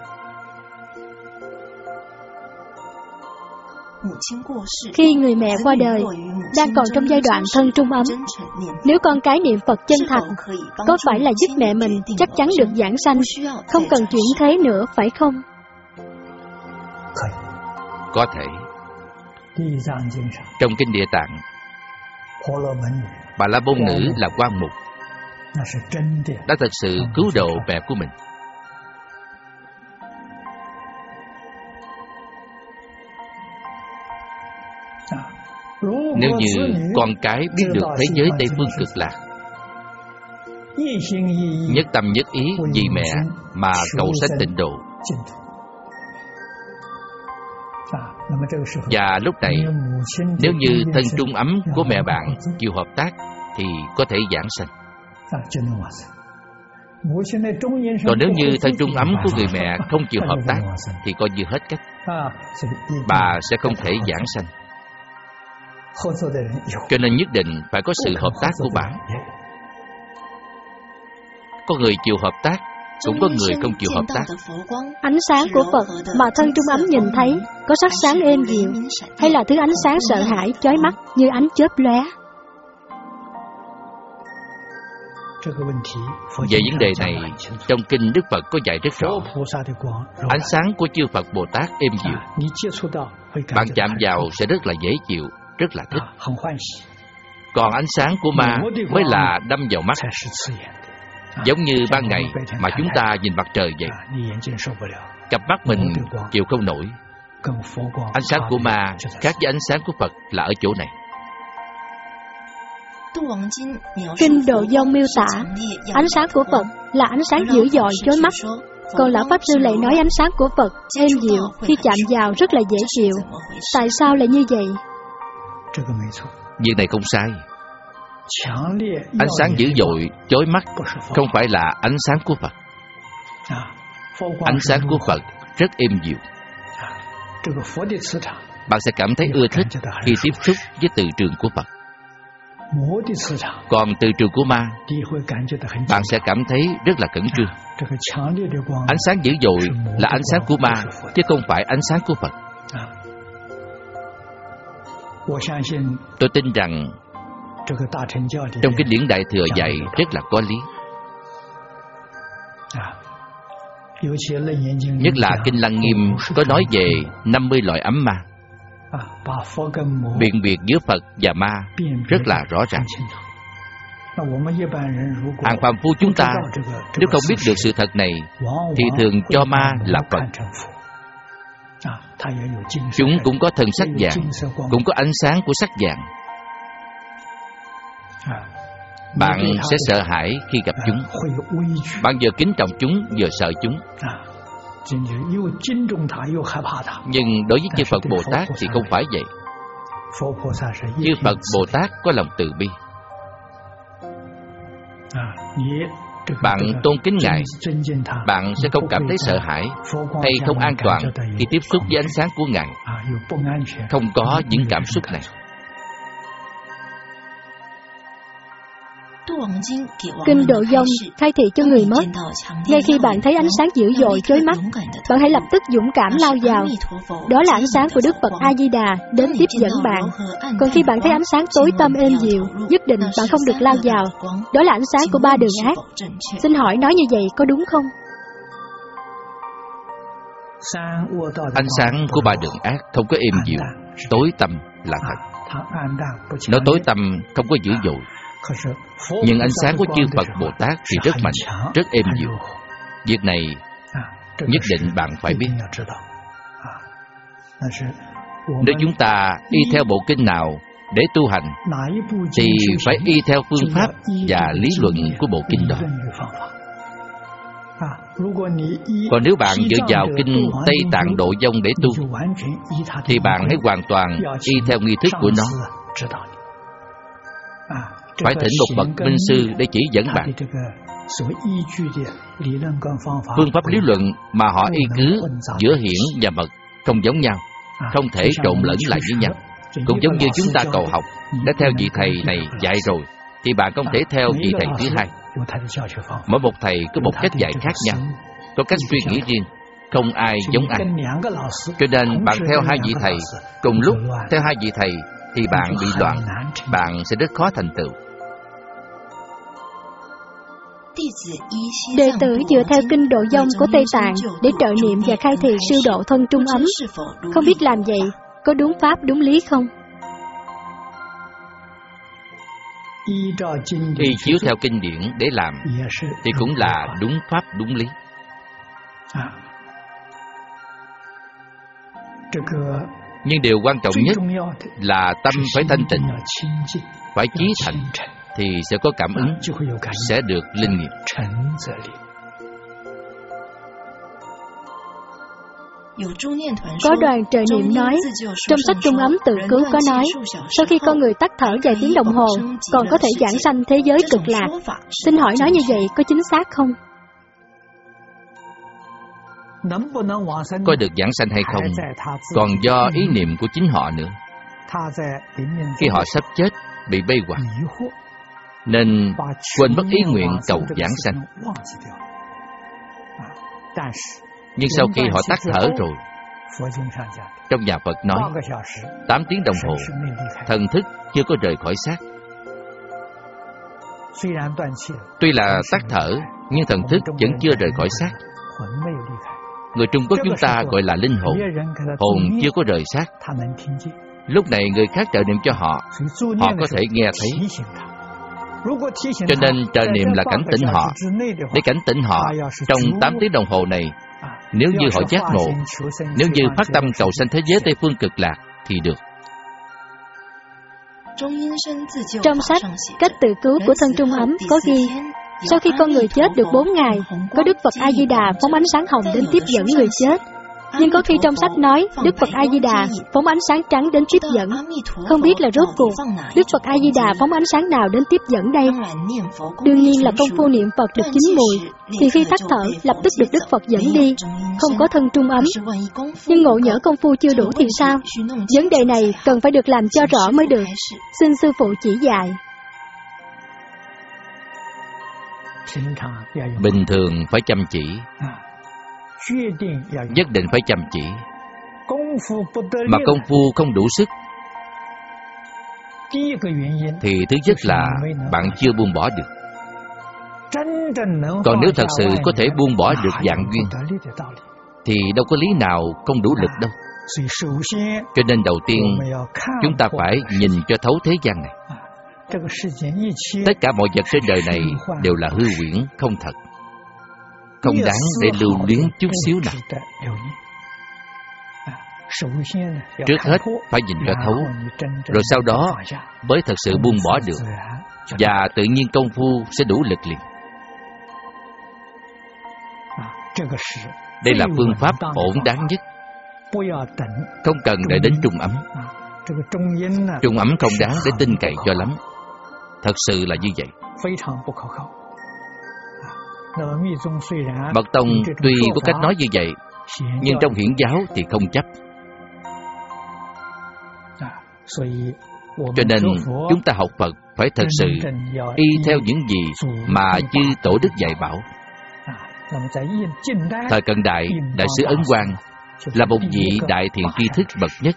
Khi người mẹ qua đời, đang còn trong giai đoạn thân trung ấm, nếu con cái niệm Phật chân thành, có phải là giúp mẹ mình chắc chắn được giảng sanh, không cần chuyển thế nữa, phải không? Có thể. Trong Kinh Địa Tạng, Bà La Môn Nữ là Quan Mục, đã thật sự cứu độ mẹ của mình. Nếu như con cái biết được thế giới Tây Phương Cực Lạc, nhất tâm nhất ý vì mẹ mà cầu sanh tịnh độ, và lúc này nếu như thân trung ấm của mẹ bạn chịu hợp tác thì có thể giảng sanh. Còn nếu như thân trung ấm của người mẹ không chịu hợp tác thì coi như hết cách, bà sẽ không thể giảng sanh. Cho nên nhất định phải có sự hợp tác của bà. Có người chịu hợp tác, cũng có người không chịu hợp tác. Ánh sáng của Phật mà thân trung ấm nhìn thấy có sắc sáng êm dịu, hay là thứ ánh sáng sợ hãi, chói mắt như ánh chớp lóe? Về vấn đề này, trong kinh Đức Phật có dạy rất rõ. Ánh sáng của chư Phật Bồ Tát êm dịu, bạn chạm vào sẽ rất là dễ chịu, rất là thích. Còn ánh sáng của ma mới là đâm vào mắt, giống như ban ngày mà chúng ta nhìn mặt trời vậy. Cặp mắt mình chịu không nổi. Ánh sáng của ma khác với ánh sáng của Phật là ở chỗ này. Kinh Độ Vong miêu tả ánh sáng của Phật là ánh sáng dữ dội chói mắt, còn Lão Pháp Sư lại nói ánh sáng của Phật êm dịu, khi chạm vào rất là dễ chịu. Tại sao lại như vậy? Việc này không sai. Ánh sáng dữ dội chói mắt không phải là ánh sáng của Phật. Ánh sáng của Phật rất êm dịu. Bạn sẽ cảm thấy ưa thích khi tiếp xúc với từ trường của Phật. Còn từ trường của ma, bạn sẽ cảm thấy rất là khẩn trương. Ánh sáng dữ dội là ánh sáng của ma, chứ không phải ánh sáng của Phật. Tôi tin rằng Trong kinh điển Đại Thừa dạy rất là có lý. Nhất là kinh Lăng Nghiêm có nói về 50 loại ấm ma, biện biệt giữa Phật và ma rất là rõ ràng. Hạng phàm phu chúng ta nếu không biết được sự thật này thì thường cho ma là Phật. Chúng cũng có thân sắc vàng, cũng có ánh sáng của sắc vàng. Bạn sẽ sợ hãi khi gặp chúng. Bạn vừa kính trọng chúng, vừa sợ chúng. Nhưng đối với chư Phật Bồ Tát thì không phải vậy. Chư Phật Bồ Tát có lòng từ bi. Bạn tôn kính Ngài, bạn sẽ không cảm thấy sợ hãi hay không an toàn khi tiếp xúc với ánh sáng của Ngài. Không có những cảm xúc này. Kinh Độ Vong khai thị cho người mất. Ngay khi bạn thấy ánh sáng dữ dội chói mắt, bạn hãy lập tức dũng cảm lao vào. Đó là ánh sáng của Đức Phật A Di Đà đến tiếp dẫn bạn. Còn khi bạn thấy ánh sáng tối tăm êm dịu, nhất định bạn không được lao vào. Đó là ánh sáng của ba đường ác. Xin hỏi nói như vậy có đúng không? Ánh sáng của ba đường ác không có êm dịu, tối tăm là thật. Nó tối tăm không có dữ dội. Nhưng ánh sáng của chư Phật Bồ Tát thì rất mạnh, rất êm dịu. Việc này nhất định bạn phải biết. Nếu chúng ta y theo bộ kinh nào để tu hành thì phải y theo phương pháp và lý luận của bộ kinh đó. Còn nếu bạn dựa vào kinh Tây Tạng Độ Vong để tu thì bạn hãy hoàn toàn y theo nghi thức của nó. Phải thỉnh một bậc minh sư để chỉ dẫn bạn. Phương pháp lý luận mà họ y cứ giữa hiển và mật không giống nhau, không thể trộn lẫn lại với nhau. Cũng giống như chúng ta cầu học, đã theo vị thầy này dạy rồi thì bạn không thể theo vị thầy thứ hai. Mỗi một thầy có một cách dạy khác nhau, có cách suy nghĩ riêng, không ai giống ai. Cho nên bạn theo hai vị thầy cùng lúc, theo hai vị thầy thì bạn bị loạn, bạn sẽ rất khó thành tựu. Đệ tử dựa theo kinh Độ Vong của Tây Tạng để trợ niệm và khai thị siêu độ thân trung ấm. Không biết làm vậy có đúng pháp đúng lý không? Y chiếu theo kinh điển để làm thì cũng là đúng pháp đúng lý. Nhưng điều quan trọng nhất là tâm phải thanh tịnh, phải chí thành thì sẽ có cảm ứng, sẽ được linh nghiệm. Có đoàn trợ niệm nói, trong sách Trung Ấm Tự Cứu có nói, sau khi con người tắt thở vài tiếng đồng hồ, còn có thể giảng sanh thế giới cực lạc. Xin hỏi nói như vậy có chính xác không? Có được giảng sanh hay không còn do ý niệm của chính họ nữa. Khi họ sắp chết, bị mê hoặc nên quên mất ý nguyện cầu giảng sanh. Nhưng sau khi họ tắt thở rồi, trong nhà Phật nói 8 tiếng đồng hồ thần thức chưa có rời khỏi xác. Tuy là tắt thở nhưng thần thức vẫn chưa rời khỏi xác. Người Trung Quốc chúng ta gọi là linh hồn, hồn chưa có rời xác. Lúc này người khác trợ niệm cho họ, họ có thể nghe thấy. Cho nên trợ niệm là cảnh tỉnh họ, để cảnh tỉnh họ trong 8 tiếng đồng hồ này. Nếu như họ giác ngộ, nếu như phát tâm cầu sanh thế giới Tây Phương Cực Lạc thì được. Trong sách Cách Tự Cứu của Thân Trung Ấm có ghi, sau khi con người chết được 4 ngày, có Đức Phật A Di Đà phóng ánh sáng hồng đến tiếp dẫn người chết. Nhưng có khi trong sách nói Đức Phật A Di Đà phóng ánh sáng trắng đến tiếp dẫn. Không biết là rốt cuộc Đức Phật A Di Đà phóng ánh sáng nào đến tiếp dẫn đây? Đương nhiên là công phu niệm Phật được chín mùi, thì khi tắt thở lập tức được Đức Phật dẫn đi, không có thân trung ấm. Nhưng ngộ nhỡ công phu chưa đủ thì sao? Vấn đề này cần phải được làm cho rõ mới được. Xin sư phụ chỉ dạy. Bình thường phải chăm chỉ, nhất định phải chăm chỉ. Mà công phu không đủ sức thì thứ nhất là bạn chưa buông bỏ được. Còn nếu thật sự có thể buông bỏ được dạng duyên thì đâu có lý nào không đủ lực đâu. Cho nên đầu tiên chúng ta phải nhìn cho thấu thế gian này. Tất cả mọi vật trên đời này đều là hư huyễn, không thật, không đáng để lưu luyến chút xíu nào. Trước hết phải nhìn cho thấu, rồi sau đó mới thật sự buông bỏ được, và tự nhiên công phu sẽ đủ lực liền. Đây là phương pháp ổn đáng nhất. Không cần đợi đến trung ấm. Trung ấm không đáng để tin cậy cho lắm. Thật sự là như vậy. Mật tông tuy có cách nói như vậy, nhưng trong hiển giáo thì không chấp. Cho nên chúng ta học Phật phải thật sự y theo những gì mà chư Tổ Đức dạy bảo. Thời cận đại, Đại sứ Ấn Quang là một vị đại thiện tri thức bậc nhất.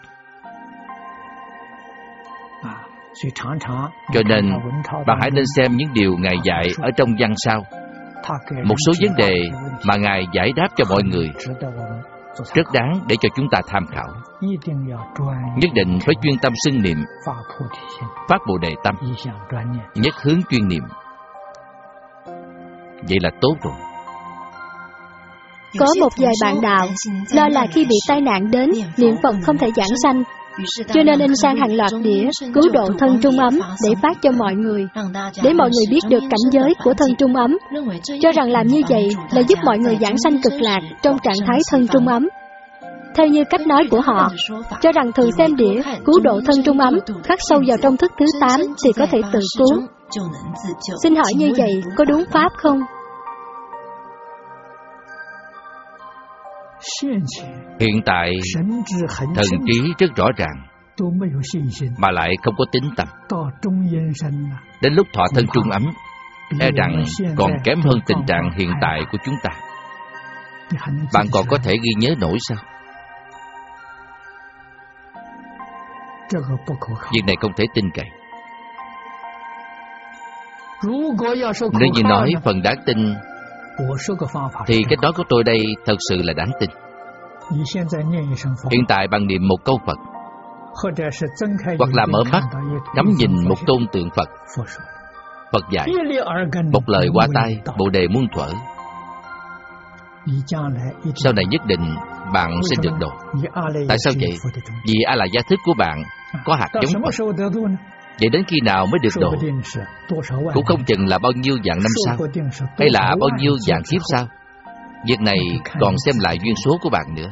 Cho nên bạn hãy nên xem những điều Ngài dạy ở trong văn sau. Một số vấn đề mà Ngài giải đáp cho mọi người rất đáng để cho chúng ta tham khảo. Nhất định phải chuyên tâm xưng niệm, phát Bồ Đề tâm, nhất hướng chuyên niệm. Vậy là tốt rồi. Có một vài bạn đạo lo là khi bị tai nạn đến, niệm Phật không thể giảng sanh, cho nên in sang hàng loạt đĩa cứu độ thân trung ấm để phát cho mọi người, để mọi người biết được cảnh giới của thân trung ấm, cho rằng làm như vậy là giúp mọi người giảng sanh cực lạc trong trạng thái thân trung ấm. Theo như cách nói của họ, cho rằng thường xem đĩa cứu độ thân trung ấm khắc sâu vào trong thức thứ 8 thì có thể tự cứu. Xin hỏi như vậy có đúng pháp không? Hiện tại thần trí rất rõ ràng, mà lại không có tín tâm. Đến lúc thọ thân trung ấm, e rằng còn kém hơn tình trạng hiện tại của chúng ta. Bạn còn có thể ghi nhớ nổi sao? Việc này không thể tin cậy. Nếu như nói phần đáng tin thì cái đó của tôi đây thật sự là đáng tin. Hiện tại bạn niệm một câu Phật, hoặc là mở mắt ngắm nhìn một tôn tượng Phật. Phật dạy một lời qua tai, Bồ Đề muôn thuở. Sau này nhất định bạn sẽ được độ. Tại sao vậy? Vì A La Gia thức của bạn có hạt giống Phật. Vậy đến khi nào mới được độ? Cũng không chừng là bao nhiêu vạn năm sau, hay là bao nhiêu vạn kiếp sau. Việc này còn xem lại duyên số của bạn nữa.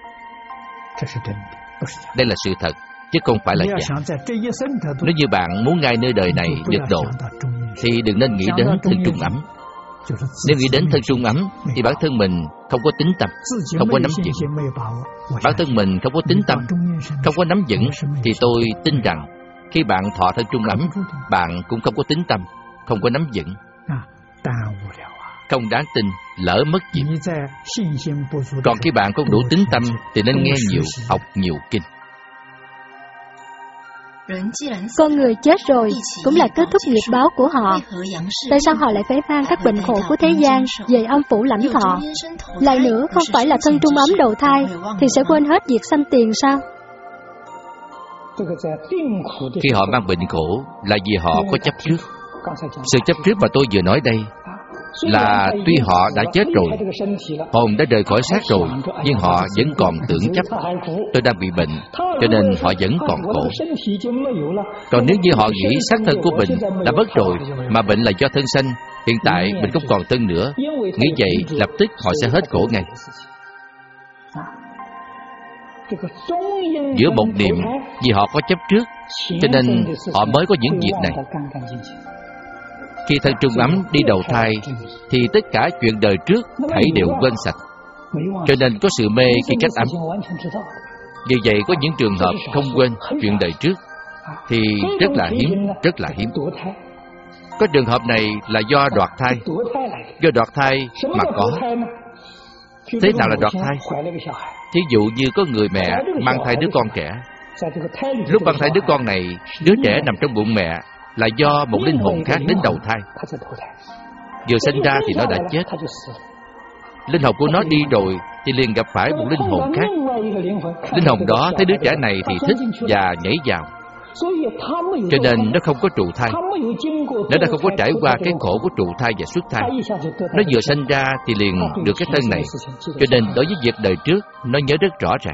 Đây là sự thật, chứ không phải là giả. Nếu như bạn muốn ngay nơi đời này được độ, thì đừng nên nghĩ đến thân trung ấm. Nếu nghĩ đến thân trung ấm thì bản thân mình không có tín tâm, không có nắm vững. Bản thân mình không có tín tâm, không có nắm vững, thì tôi tin rằng khi bạn thọ thân trung ấm, bạn cũng không có tín tâm, không có nắm vững. Không đáng tin, lỡ mất việc. Còn khi bạn không đủ tín tâm thì nên nghe nhiều, học nhiều kinh. Con người chết rồi cũng là kết thúc nghiệp báo của họ. Tại sao họ lại phải mang các bệnh khổ của thế gian về âm phủ lãnh thọ? Lại nữa, không phải là thân trung ấm đầu thai thì sẽ quên hết việc sanh tiền sao? Khi họ mang bệnh khổ là vì họ có chấp trước. Sự chấp trước mà tôi vừa nói đây là tuy họ đã chết rồi, hồn đã rời khỏi xác rồi, nhưng họ vẫn còn tưởng chấp tôi đang bị bệnh, cho nên họ vẫn còn khổ. Còn nếu như họ nghĩ xác thân của mình đã mất rồi, mà bệnh là do thân sanh, hiện tại mình không còn thân nữa, nghĩ vậy lập tức họ sẽ hết khổ ngay. Giữa một niệm, vì họ có chấp trước, cho nên họ mới có những việc này. Khi thân trung ấm đi đầu thai thì tất cả chuyện đời trước thảy đều quên sạch, cho nên có sự mê khi cách ấm. Vì vậy có những trường hợp không quên chuyện đời trước thì rất là hiếm. Có trường hợp này là do đoạt thai. Do đoạt thai mà có. Thế nào là đoạt thai? Thí dụ như có người mẹ mang thai đứa con trẻ, Lúc mang thai đứa con này, đứa trẻ nằm trong bụng mẹ là do một linh hồn khác đến đầu thai. Vừa sinh ra thì nó đã chết. Linh hồn của nó đi rồi thì liền gặp phải một linh hồn khác. Linh hồn đó thấy đứa trẻ này thì thích và nhảy vào, cho nên nó không có trụ thai. Nó đã không có trải qua cái khổ của trụ thai và xuất thai. Nó vừa sinh ra thì liền được cái thân này, cho nên đối với việc đời trước nó nhớ rất rõ ràng.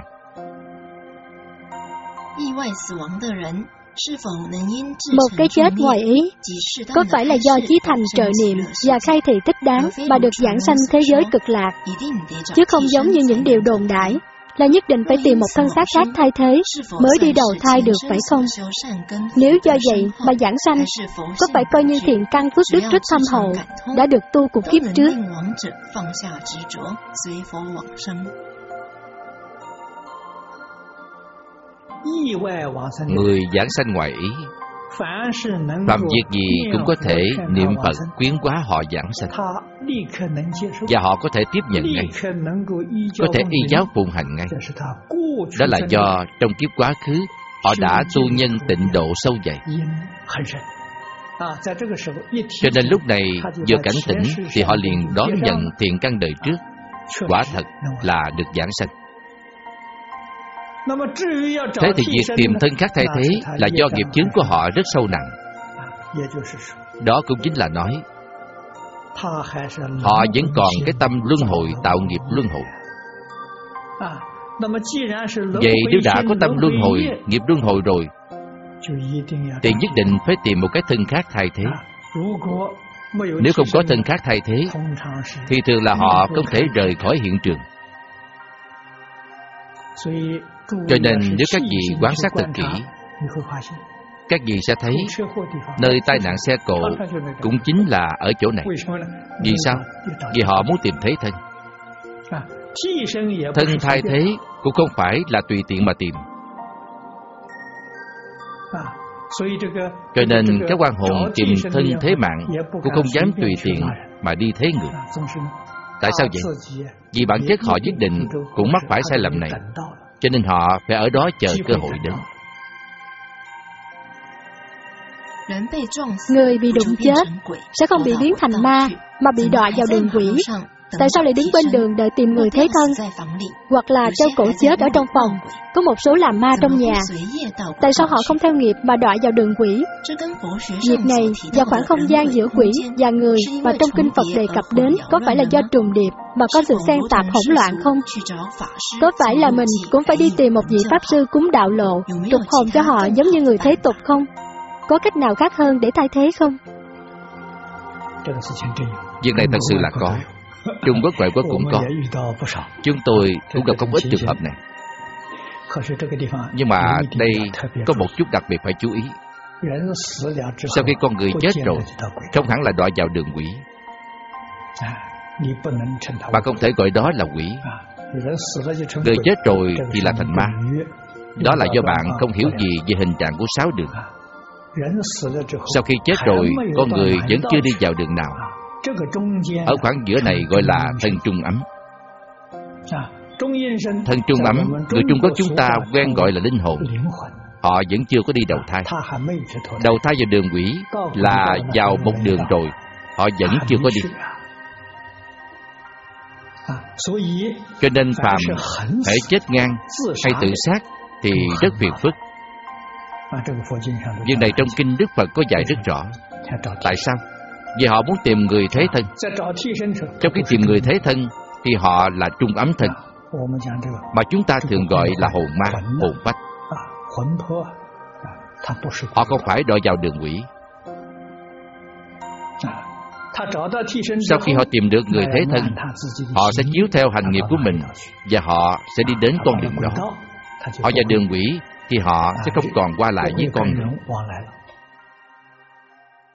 Một cái chết ngoài ý có phải là do chí thành trợ niệm và khai thị thích đáng mà được giảng sanh thế giới cực lạc, chứ không giống như những điều đồn đãi là nhất định phải tìm một thân xác khác thay thế mới đi đầu thai được, phải không? Nếu do vậy mà giảng sanh, có phải coi như thiện căn phước đức rất thâm hậu, đã được tu cuộc kiếp trước? Người giảng sanh ngoài ý, phạm việc gì cũng có thể niệm Phật quyến hóa họ giảng sanh, và họ có thể tiếp nhận ngay, có thể y giáo phụng hành ngay. Đó là do trong kiếp quá khứ họ đã tu nhân tịnh độ sâu dày. Cho nên lúc này vừa cảnh tỉnh thì họ liền đón nhận thiện căn đời trước, quả thật là được giảng sanh. Thế thì việc tìm thân khác thay thế là do nghiệp chướng của họ rất sâu nặng. Đó cũng chính là nói họ vẫn còn cái tâm luân hồi, tạo nghiệp luân hồi. Vậy nếu đã có tâm luân hồi, nghiệp luân hồi rồi, thì nhất định phải tìm một cái thân khác thay thế. Nếu không có thân khác thay thế thì thường là họ không thể rời khỏi hiện trường. Cho nên nếu các vị quan sát thật kỹ, các vị sẽ thấy nơi tai nạn xe cộ cũng chính là ở chỗ này. Vì sao? Vì họ muốn tìm thấy thân. Thân thay thế cũng không phải là tùy tiện mà tìm. Cho nên các oan hồn tìm thân thế mạng cũng không dám tùy tiện mà đi thế người. Tại sao vậy? Vì bản chất họ nhất định cũng mắc phải sai lầm này, cho nên họ phải ở đó chờ cơ hội đến. Người bị đụng chết sẽ không bị biến thành ma, mà bị đọa vào đường quỷ. Tại sao lại đứng bên đường đợi tìm người thế thân, hoặc là treo cổ chết ở trong phòng? Có một số làm ma trong nhà, tại sao họ không theo nghiệp mà đọa vào đường quỷ? Việc này và khoảng không gian giữa quỷ và người mà trong kinh Phật đề cập đến có phải là do trùng điệp mà có sự xen tạp hỗn loạn không? Có phải là mình cũng phải đi tìm một vị pháp sư cúng đạo lộ, trục hồn cho họ giống như người thế tục không? Có cách nào khác hơn để thay thế không? Việc này thật sự là có. Trung Quốc ngoại quốc cũng có. Chúng tôi cũng gặp không ít trường hợp này. Nhưng mà đây có một chút đặc biệt phải chú ý. Sau khi con người chết rồi, không hẳn là đọa vào đường quỷ. Bạn không thể gọi đó là quỷ. Người chết rồi thì là thành ma. Đó là do bạn không hiểu gì về hình trạng của 6 đường. Sau khi chết rồi, con người vẫn chưa đi vào đường nào. Ở khoảng giữa này gọi là thân trung ấm. Thân trung ấm, người Trung Quốc chúng ta quen gọi là linh hồn. Họ vẫn chưa có đi đầu thai. Đầu thai vào đường quỷ là vào một đường rồi, họ vẫn chưa có đi. Cho nên phàm phải chết ngang hay tự sát thì rất phiền phức. Việc này trong kinh Đức Phật có dạy rất rõ. Tại sao? Vì họ muốn tìm người thế thân. Trong khi tìm người thế thân thì họ là trung ấm thân, mà chúng ta thường gọi là hồn ma, hồn phách. Họ không phải đọa vào đường quỷ. Sau khi họ tìm được người thế thân, họ sẽ chiếu theo hành nghiệp của mình và họ sẽ đi đến con đường đó. Họ vào đường quỷ thì họ sẽ không còn qua lại với con nữa.